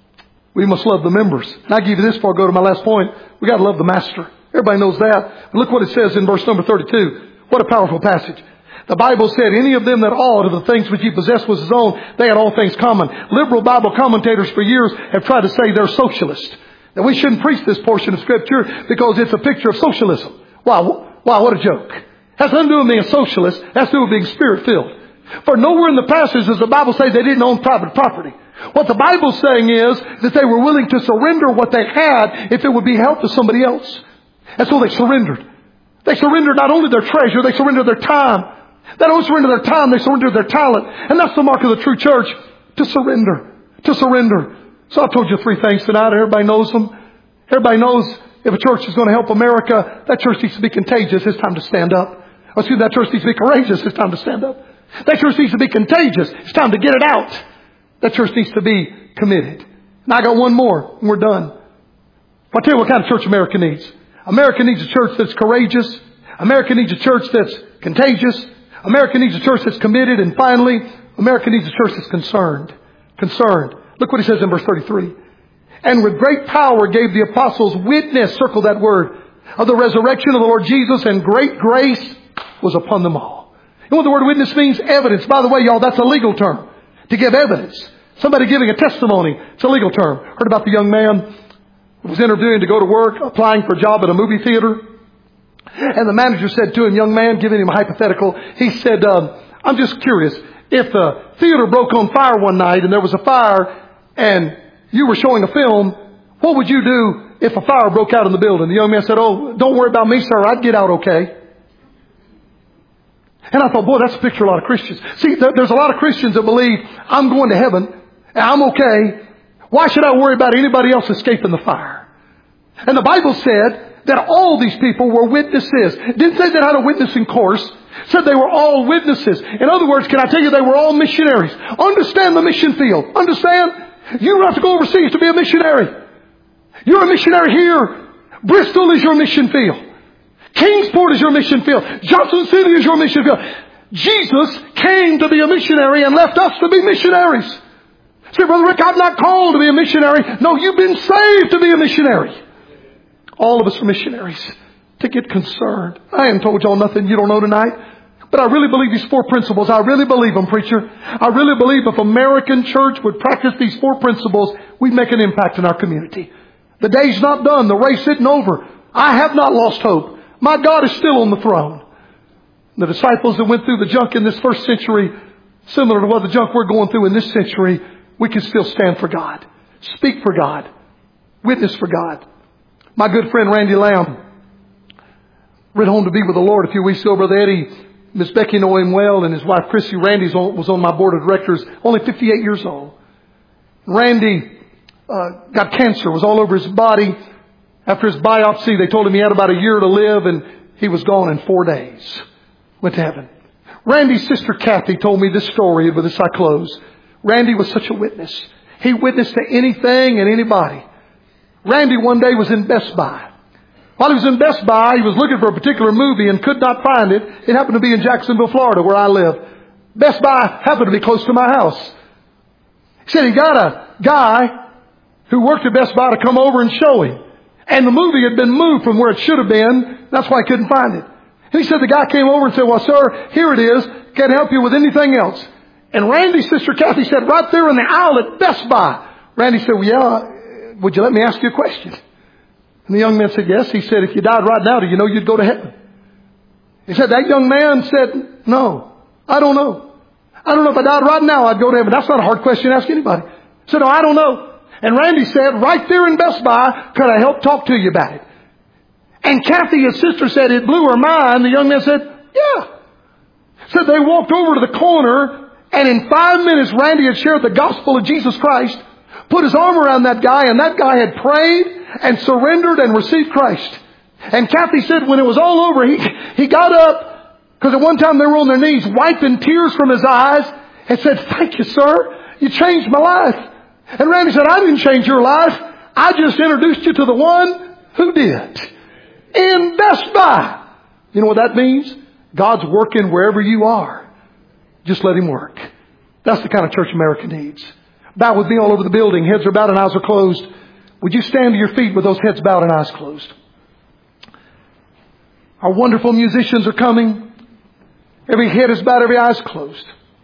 We must love the members. And I give you this before I go to my last point. We got to love the master. Everybody knows that. But look what it says in verse number thirty-two. What a powerful passage. The Bible said, any of them that awed of the things which he possessed was his own, they had all things common. Liberal Bible commentators for years have tried to say they're socialist. That we shouldn't preach this portion of Scripture because it's a picture of socialism. Wow, wow, what a joke. Has nothing to do with being a socialist. It has to do with being Spirit-filled. For nowhere in the passage does the Bible say they didn't own private property. What the Bible's saying is that they were willing to surrender what they had if it would be help to somebody else. And so they surrendered. They surrendered not only their treasure, they surrendered their time. They don't surrender their time, they surrender their talent. And that's the mark of the true church. To surrender. To surrender. So I've told you three things tonight. Everybody knows them. Everybody knows if a church is going to help America, that church needs to be contagious. It's time to stand up. Or excuse me, that church needs to be courageous. It's time to stand up. That church needs to be contagious. It's time to get it out. That church needs to be committed. And I got one more and we're done. I'll tell you what kind of church America needs. America needs a church that's courageous. America needs a church that's contagious. America needs a church that's committed. And finally, America needs a church that's concerned. Concerned. Look what he says in verse thirty-three. And with great power gave the apostles witness, circle that word, of the resurrection of the Lord Jesus, and great grace was upon them all. You know what the word witness means? Evidence. By the way, y'all, that's a legal term. To give evidence. Somebody giving a testimony. It's a legal term. Heard about the young man who was interviewing to go to work, applying for a job at a movie theater. And the manager said to him, young man, giving him a hypothetical, he said, um, I'm just curious, if the theater broke on fire one night and there was a fire and you were showing a film, what would you do if a fire broke out in the building? The young man said, oh, don't worry about me, sir. I'd get out okay. And I thought, boy, that's a picture of a lot of Christians. See, there's a lot of Christians that believe I'm going to heaven and I'm okay. Why should I worry about anybody else escaping the fire? And the Bible said that all these people were witnesses. It didn't say they had a witnessing course. It said they were all witnesses. In other words, can I tell you they were all missionaries? Understand the mission field. Understand? You don't have to go overseas to be a missionary. You're a missionary here. Bristol is your mission field. Kingsport is your mission field. Johnson City is your mission field. Jesus came to be a missionary and left us to be missionaries. Say, Brother Rick, I'm not called to be a missionary. No, you've been saved to be a missionary. All of us are missionaries. To get concerned. I haven't told y'all nothing you don't know tonight. But I really believe these four principles. I really believe them, preacher. I really believe if American church would practice these four principles, we'd make an impact in our community. The day's not done. The race isn't over. I have not lost hope. My God is still on the throne. The disciples that went through the junk in this first century, similar to what the junk we're going through in this century, we can still stand for God. Speak for God. Witness for God. My good friend Randy Lamb went home to be with the Lord a few weeks ago. Brother Eddie, Miss Becky know him well, and his wife Chrissy. Randy was on my board of directors, only fifty-eight years old. Randy uh, got cancer, was all over his body. After his biopsy, they told him he had about a year to live, and he was gone in four days. Went to heaven. Randy's sister Kathy told me this story, with this I close. Randy was such a witness. He witnessed to anything and anybody. Randy one day was in Best Buy. While he was in Best Buy, he was looking for a particular movie and could not find it. It happened to be in Jacksonville, Florida, where I live. Best Buy happened to be close to my house. He said he got a guy who worked at Best Buy to come over and show him. And the movie had been moved from where it should have been. That's why I couldn't find it. And he said the guy came over and said, well, sir, here it is. Can't help you with anything else. And Randy's sister Kathy said, right there in the aisle at Best Buy. Randy said, well, yeah, would you let me ask you a question? And the young man said, yes. He said, if you died right now, do you know you'd go to heaven? He said, that young man said, no, I don't know. I don't know if I died right now, I'd go to heaven. That's not a hard question to ask anybody. He said, no, I don't know. And Randy said, right there in Best Buy, could I help talk to you about it? And Kathy, his sister, said it blew her mind. The young man said, yeah. Said they walked over to the corner, and in five minutes, Randy had shared the gospel of Jesus Christ, put his arm around that guy, and that guy had prayed and surrendered and received Christ. And Kathy said when it was all over, he, he got up, because at one time they were on their knees, wiping tears from his eyes, and said, thank you, sir. You changed my life. And Randy said, I didn't change your life. I just introduced you to the one who did. In Best Buy. You know what that means? God's working wherever you are. Just let Him work. That's the kind of church America needs. bow with me all over the building. Heads are bowed and eyes are closed. Would you stand to your feet with those heads bowed and eyes closed? Our wonderful musicians are coming. Every head is bowed, every eye is closed.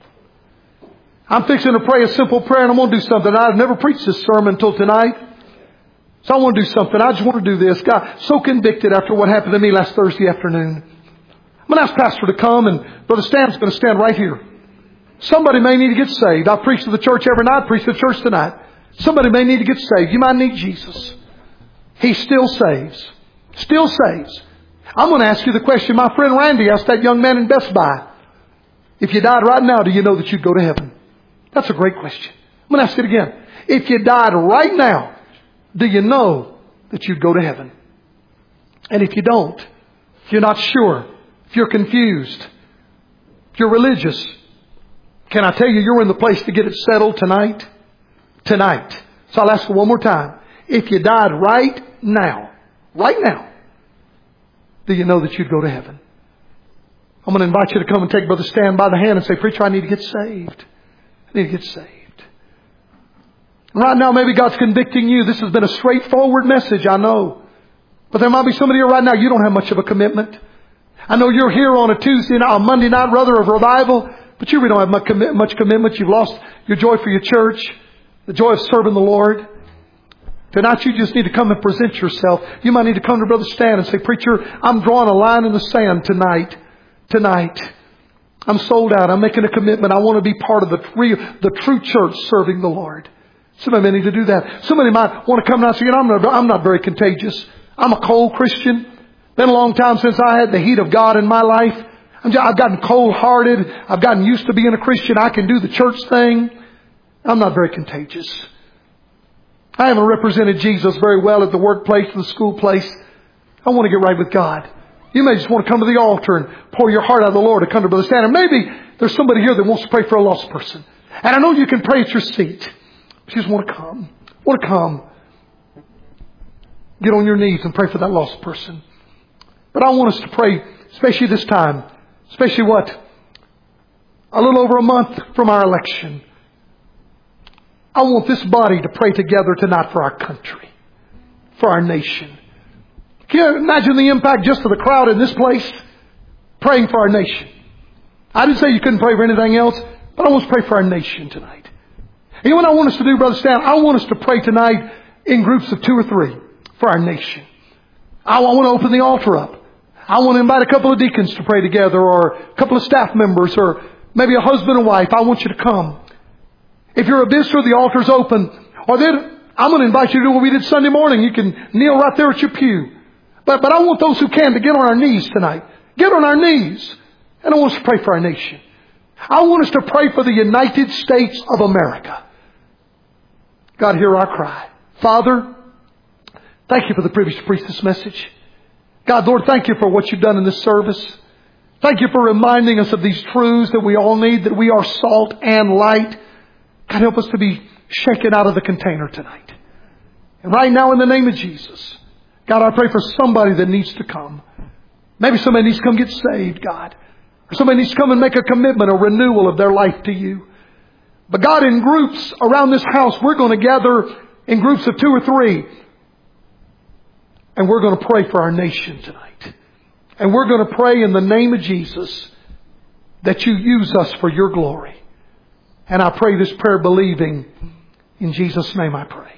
I'm fixing to pray a simple prayer, and I'm going to do something. I've never preached this sermon until tonight. So I want to do something. I just want to do this. God, so convicted after what happened to me last Thursday afternoon. I'm going to ask Pastor to come, and Brother Stan's going to stand right here. Somebody may need to get saved. I preach to the church every night. I preach to the church tonight. Somebody may need to get saved. You might need Jesus. He still saves. Still saves. I'm going to ask you the question my friend Randy asked that young man in Best Buy. If you died right now, do you know that you'd go to heaven? That's a great question. I'm going to ask it again. If you died right now, do you know that you'd go to heaven? And if you don't, if you're not sure, if you're confused, if you're religious, can I tell you you're in the place to get it settled tonight? Tonight. So I'll ask you one more time. If you died right now, right now, do you know that you'd go to heaven? I'm going to invite you to come and take Brother Stan by the hand and say, Preacher, I need to get saved. I need to get saved. And right now, maybe God's convicting you. This has been a straightforward message, I know. But there might be somebody here right now, you don't have much of a commitment. I know you're here on a Tuesday night, a Monday night rather of revival, but you really don't have much, commit, much commitment. You've lost your joy for your church, the joy of serving the Lord. Tonight you just need to come and present yourself. You might need to come to Brother Stan and say, Preacher, I'm drawing a line in the sand tonight. Tonight. I'm sold out. I'm making a commitment. I want to be part of the true, the true church serving the Lord. Somebody may need to do that. Somebody might want to come now and say, you know, I'm not, I'm not very contagious. I'm a cold Christian. Been a long time since I had the heat of God in my life. I'm just, I've gotten cold-hearted. I've gotten used to being a Christian. I can do the church thing. I'm not very contagious. I haven't represented Jesus very well at the workplace, the school place. I want to get right with God. You may just want to come to the altar and pour your heart out to the Lord to come to Brother Stan. And maybe there's somebody here that wants to pray for a lost person. And I know you can pray at your seat. But you just want to come. Want to come. Get on your knees and pray for that lost person. But I want us to pray, especially this time. Especially what? A little over a month from our election. I want this body to pray together tonight for our country. For our nation. Can you imagine the impact just of the crowd in this place? Praying for our nation. I didn't say you couldn't pray for anything else, but I want to pray for our nation tonight. And you know what I want us to do, Brother Stan? I want us to pray tonight in groups of two or three for our nation. I want to open the altar up. I want to invite a couple of deacons to pray together, or a couple of staff members, or maybe a husband and wife. I want you to come. If you're a visitor, the altar's open. Or then I'm going to invite you to do what we did Sunday morning. You can kneel right there at your pew. But, but I want those who can to get on our knees tonight. Get on our knees. And I want us to pray for our nation. I want us to pray for the United States of America. God, hear our cry. Father, thank you for the privilege to preach this message. God, Lord, thank you for what you've done in this service. Thank you for reminding us of these truths that we all need, that we are salt and light. God, help us to be shaken out of the container tonight. And right now, in the name of Jesus, God, I pray for somebody that needs to come. Maybe somebody needs to come get saved, God. Or somebody needs to come and make a commitment, a renewal of their life to you. But God, in groups around this house, we're going to gather in groups of two or three. And we're going to pray for our nation tonight. And we're going to pray in the name of Jesus that you use us for your glory. And I pray this prayer believing in Jesus' name I pray.